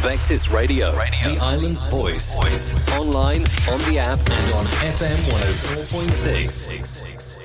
Vectis Radio, the island's voice. Online, on the app, and on FM 104.6.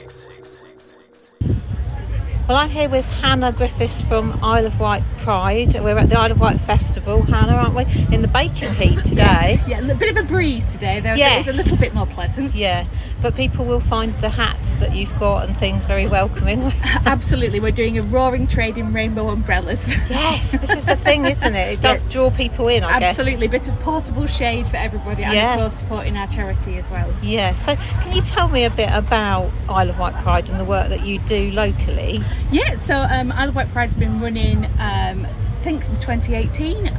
Well, I'm here with Hannah Griffiths from Isle of Wight Pride. We're at the Isle of Wight Festival, Hannah, aren't we? In the bacon heat today. Yes. Yeah, a bit of a breeze today, though, yes. So it's a little bit more pleasant. Yeah, but people will find the hats that you've got and things very welcoming. Absolutely, we're doing a roaring trade in rainbow umbrellas. Yes, this is the thing, isn't it? It does draw people in, I guess. Absolutely, a bit of portable shade for everybody, and of course supporting our charity as well. Yeah, so can you tell me a bit about Isle of Wight Pride and the work that you do locally? Yeah, so Isle of Wight Pride's been running, I think, since 2018.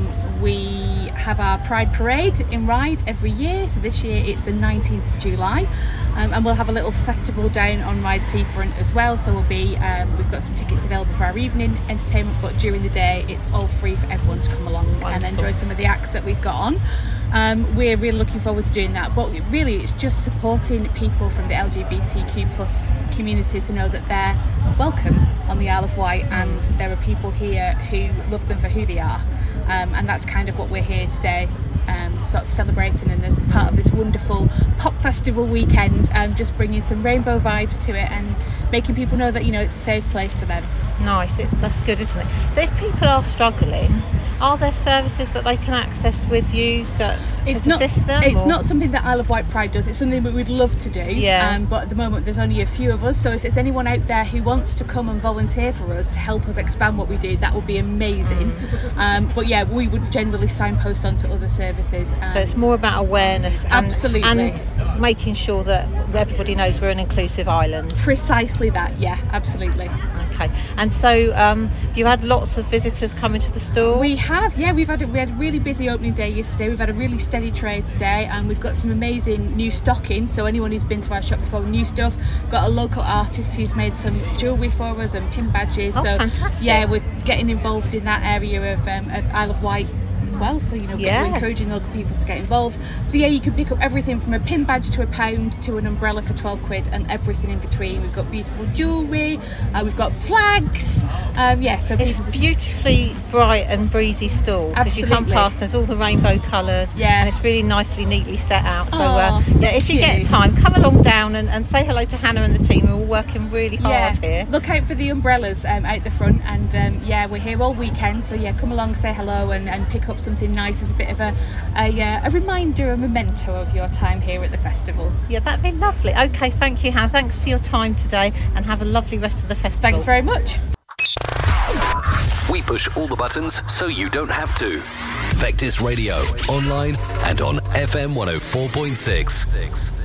We have our Pride Parade in Ryde every year. So this year it's the 19th of July. And we'll have a little festival down on Ryde Seafront as well. So we've got some tickets available for our evening entertainment, but during the day it's all free for everyone to come along and enjoy some of the acts that we've got on. We're really looking forward to doing that, but really it's just supporting people from the LGBTQ plus community to know that they're welcome on the Isle of Wight, and there are people here who love them for who they are, and that's kind of what we're here today, sort of celebrating, and as part of this wonderful pop festival weekend, just bringing some rainbow vibes to it and making people know that, you know, it's a safe place for them. Nice, that's good, isn't it? So if people are struggling, are there services that they can access with you to assist them? It's not something that Isle of Wight Pride does. It's something that we'd love to do. Yeah. But at the moment there's only a few of us. So if there's anyone out there who wants to come and volunteer for us to help us expand what we do, that would be amazing. But yeah, we would generally signpost onto other services. So it's more about awareness. Absolutely. And making sure that everybody knows we're an inclusive island. Precisely that, yeah, absolutely. Okay. And so you had lots of visitors coming to the store? We have, yeah. We had a really busy opening day yesterday. We've had a really steady trade today, and we've got some amazing new stock in. So anyone who's been to our shop before, new stuff. Got a local artist who's made some jewellery for us and pin badges. Oh, so fantastic. Yeah, we're getting involved in that area of Isle of Wight as well, so you know, we're encouraging local people to get involved. So yeah, you can pick up everything from a pin badge to a pound to an umbrella for 12 quid and everything in between. We've got beautiful jewellery, we've got flags, so it's beautifully bright and breezy stall, because you come past, there's all the rainbow colours, and it's really neatly set out. So if you get time, come along down and say hello to Hannah and the team. We're all working really hard here. Look out for the umbrellas out the front, and we're here all weekend, so yeah, come along, say hello, and pick up something nice as a bit of a reminder, a memento of your time here at the festival. Yeah, that'd be lovely. Okay, thank you, Hannah. Thanks for your time today, and have a lovely rest of the festival. Thanks very much. We push all the buttons so you don't have to. Vectis Radio, online and on FM 104.6.